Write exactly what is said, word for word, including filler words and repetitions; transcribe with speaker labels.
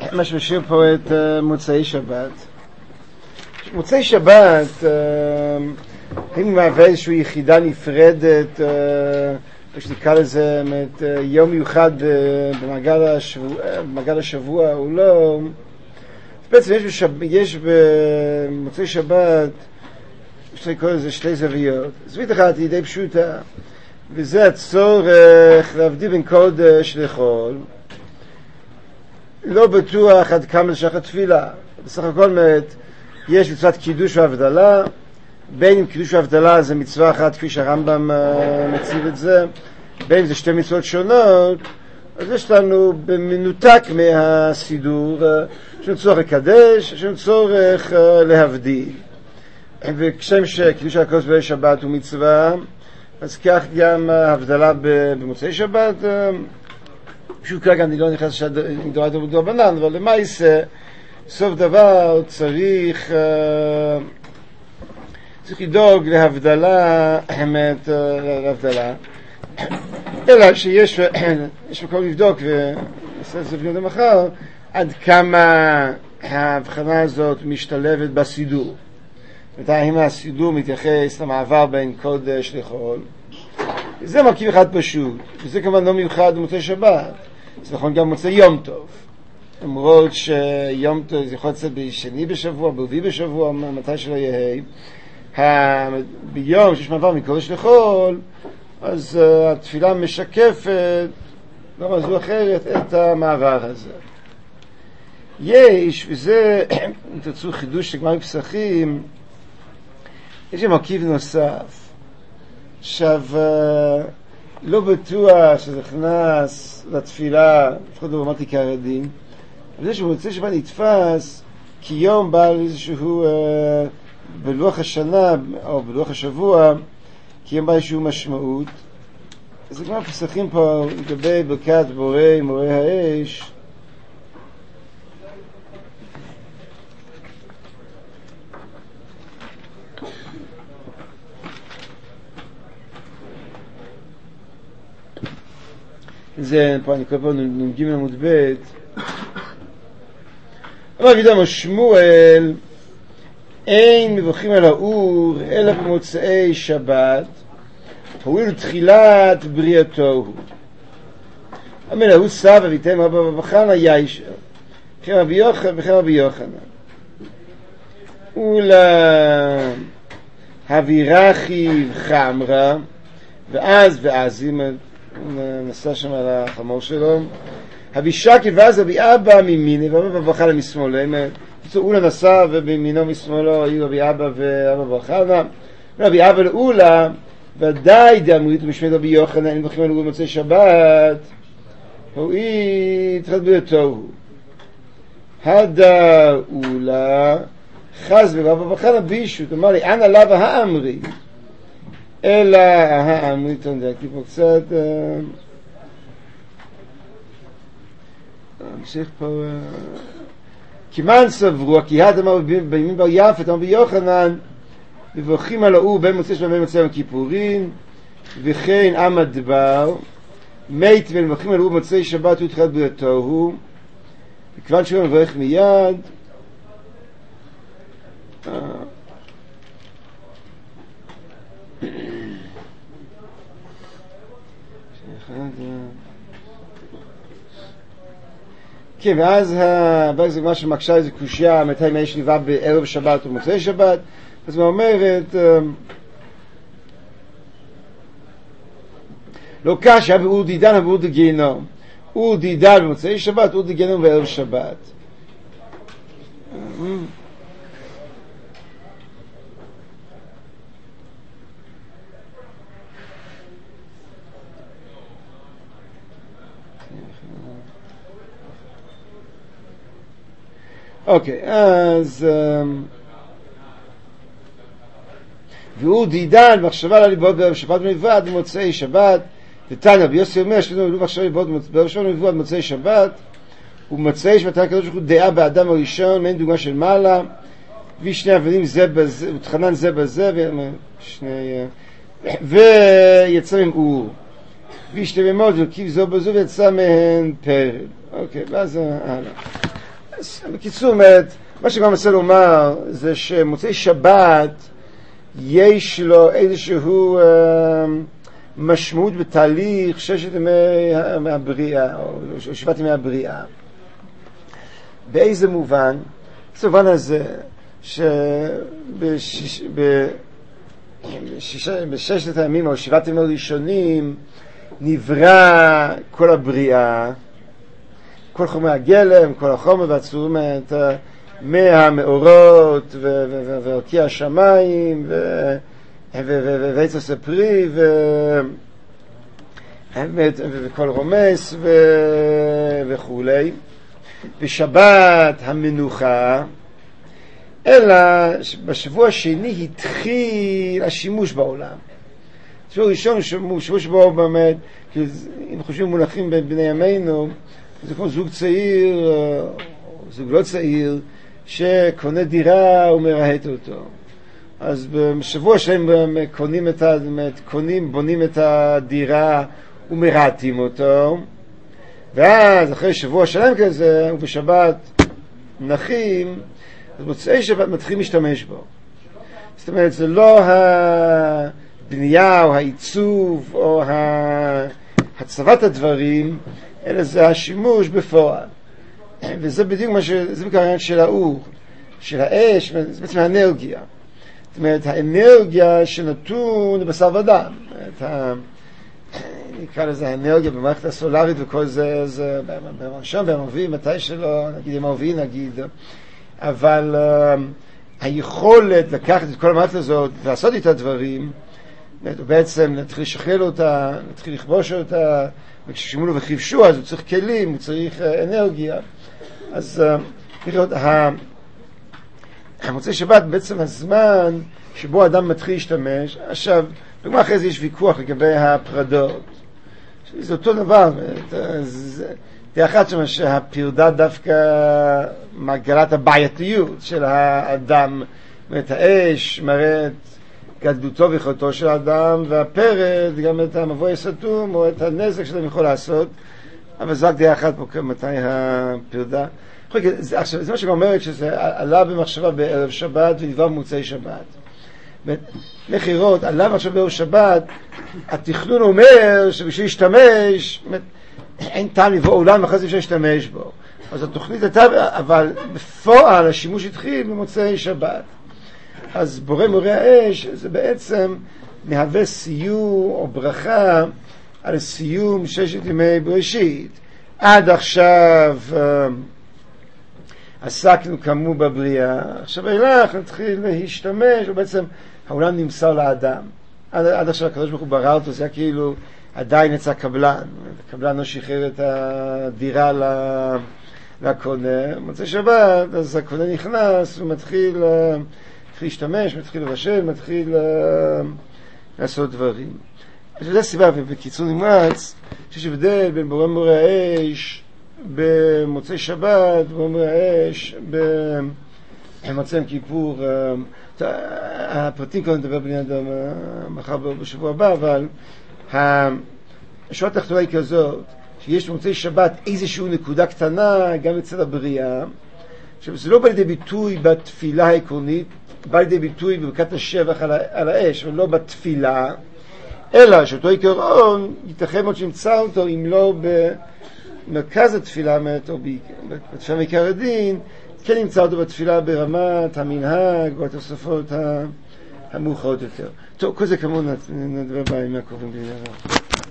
Speaker 1: מה שמשאיר פה את uh, מוצאי שבת. מוצאי שבת, uh, אם מהווה איזושהי יחידה נפרדת, uh, שנקרא לזה את, uh, יום מיוחד uh, במעגל השבוע, uh, במעגל השבוע או לא, בעצם יש, בשב, יש במוצאי שבת, אפשר לקרוא לזה שתי זוויות. זווית אחת היא די פשוטה, וזה הצורך להבדיל בין קודש לחול. לא בטוח עד כמה לשייך התפילה. בסך הכל באמת, יש מצוות קידוש והבדלה, בין אם קידוש והבדלה זה מצווה אחת כפי שהרמב"ם מציב את זה, בין אם זה שתי מצוות שונות, אז יש לנו במנותק מהסידור, יש לנו צורך לקדש, יש לנו צורך להבדיל. וכשם שקידוש הקודש בליל שבת הוא מצווה, אז כך גם הבדלה במוצאי שבת. שוב כרגע אני לא נכנס לדורת דרבנן, אבל למעשה סוף דבר צריך צריך לדאוג להבדלה, להבדלה, אלא שיש יש מקום לבדוק, ונעשה את זה בגלל מחר, עד כמה ההבחנה הזאת משתלבת בסידור. האם הסידור מתייחס למעבר בין קודש לחול. זה מרכיב אחד פשוט, וזה כמובן לא מיוחד במוצאי שבת, זה נכון גם במוצאי יום טוב, למרות שיום טוב זה יכול לצאת בשני בשבוע, ברביעי בשבוע, מתי שלא יהיה, ביום שיש מעבר מקודש לחול, אז התפילה משקפת, לא מזו אחרת, את המעבר הזה. יש, וזה, אם תרצו חידוש לגמרא בפסחים, יש שם מרכיב נוסף. עכשיו, לא בטוח שזה נכנס לתפילה, לפחות לא אמרתי כערדים, אבל זה שבמוצאי שבת נתפס כיום בעל איזשהו, בלוח השנה או בלוח השבוע, כיום בעל איזשהו משמעות. אז גם הפסחים פה לגבי ברכת בורא מורה האש, זה פה אני קורא פה נ"ג עמוד ב'. אמר רבי יהודה שמואל, אין מבוכים על האור אלא במוצאי שבת, הואיל תחילת בריאתו הוא. אמר הוא סבא ויתם רבא בבא חנא ייישר, וכן רבי יוחנן וכן רבי יוחנן. אולה הבירכי חמרה, ואז ואז אם נסע שם על החמור שלו, אבי שקי ואז אבי אבא ממיני ואבא בבא חנא משמאלו. אולה נסע ובימינו משמאלו היו אבי אבא ואבא בבא חנא. אבי אבא לאולה ודאי דאמרית ומשמד רבי יוחנן, אין מבוכים על האור במוצאי שבת, הואיל תחילת בריאתו הוא. הדה אולה חז ואבא בבא חנא בישות, אמר לי אנא לאו האמרי, אלא האמרי, תנדקתי פה קצת, נמשיך פה, כמען סברו, כי הד אמר בימים בר יפת, אמר ביוחנן, מבוכים על האור בין מוצאי שבת ובין מוצאי יום הכיפורים, וכן עם הדבר, מת ומבוכים על האור במוצאי שבת הוא תחילת בריאתו הוא, וכיוון שהוא מברך מיד, כן, ואז הבא זה מה שמקשה איזה קושיה מתי מה יש ליבה בערב שבת או מוצאי שבת, אז הוא אומרת לא קשה באור דידן ובאור דגיהנום, אור דידן במוצאי שבת, אור דגיהנום בערב שבת. אוקיי, אז והוא דידן מחשבה לליבות בערב שבת בלבד במוצאי שבת, ותניא רבי יוסי אומר שכתוב בלבד מחשבה לליבות בערב שבת בלבד במוצאי שבת, ומוצאי שבת הקדוש ברוך הוא דעה באדם הראשון, מעין דוגמה של מעלה, ושני עבדים זה בזה, ותחנן זה בזה, ושני, ויצא מהם אור, ושתי במות וקיב זו בזו ויצא מהן פרד. אוקיי, ואז הלאה. בקיצור, מה שגם רוצה לומר זה שמוצאי שבת יש לו איזשהו משמעות בתהליך ששת ימי הבריאה, או שבעת ימי הבריאה. באיזה מובן? במובן הזה שבששת הימים או שבעת ימים הראשונים נברא כל הבריאה, כל חומרי הגלם, כל החומר והצורות מהמאורות וערכי השמיים ועץ הספרי וכל רומס וכולי. בשבת המנוחה, אלא בשבוע השני התחיל השימוש בעולם. בשבוע הראשון שימוש בו באמת, אם חושבים מונחים בבני ימינו, זה כמו זוג צעיר, זוג לא צעיר, שקונה דירה ומרהט אותו. אז בשבוע שהם קונים את ה... קונים, בונים את הדירה ומרהטים אותו, ואז אחרי שבוע שלם כזה, ובשבת נחים, אז מוצאי שבת מתחילים להשתמש בו. זאת אומרת, זה לא הבנייה או העיצוב או הצבת הדברים, אלא זה השימוש בפועל. וזה בדיוק מה ש... זה בדיוק העניין של האור, של האש, זה בעצם האנרגיה. זאת אומרת, האנרגיה שנתון בשר ודם. את ה... נקרא לזה האנרגיה במערכת הסולרית וכל זה, זה בראשון, במרביעי, מתי שלא, נגיד עם הרביעי נגיד, אבל uh, היכולת לקחת את כל המערכת הזאת ולעשות איתה דברים, בעצם להתחיל לשכלל אותה, להתחיל לכבוש אותה, וכששימו לו וחיבשו, אז הוא צריך כלים, הוא צריך uh, אנרגיה. אז uh, לראות, המוצאי שבת בעצם הזמן שבו האדם מתחיל להשתמש. עכשיו, דוגמה אחרי זה יש ויכוח לגבי הפרדות. זה אותו דבר, זה אחת שמה שהפרדה דווקא מגלת הבעייתיות של האדם, את האש מראה את גדלותו ויכולתו של האדם, והפרד גם את המבוי הסתום או את הנזק שאדם יכול לעשות, אבל זה רק דעה אחת פה מתי הפרדה. עכשיו, זה מה שגם אומרת שזה עלה במחשבה בערב שבת ונברא במוצאי שבת. לחירות, עליו עכשיו בערב שבת, התכנון אומר שבשביל להשתמש, אין טעם לבוא עולם אחרי זה אפשר להשתמש בו. אז התוכנית הייתה, אבל בפועל השימוש התחיל במוצאי שבת. אז בורא מורה האש, זה בעצם מהווה סיום או ברכה על סיום ששת ימי בראשית. עד עכשיו עסקנו כאמור בבריאה, עכשיו אילך נתחיל להשתמש, ובעצם העולם נמסר לאדם. עד, עד עכשיו הקדוש ברוך הוא ברא אותו, זה היה כאילו עדיין יצא קבלן, הקבלן לא שחרר את הדירה לקונה, מוצאי שבת, אז הקונה נכנס ומתחיל להשתמש, מתחיל לבשל, מתחיל לעשות דברים. אז זו הסיבה, ובקיצור נמרץ, שיש הבדל בין בורא מורה האש במוצאי שבת, בורא מורה האש במוצאי יום כיפור. הפרטים כבר נדבר בני אדם מחר בשבוע הבא, אבל השורה התחתונה היא כזאת, שיש במוצאי שבת איזושהי נקודה קטנה גם אצל הבריאה. עכשיו, זה לא בא לידי ביטוי בתפילה העקרונית, בא לידי ביטוי בברכת השבח על, על האש, ולא בתפילה, אלא שאותו עיקרון ייתכן מאוד שנמצא אותו, אם לא במרכז התפילה, או בתפילה מעיקר הדין, כן נמצא אותו בתפילה ברמת המנהג או התוספות המאוחרות יותר. טוב, כל זה כמובן נדבר בימים הקרובים.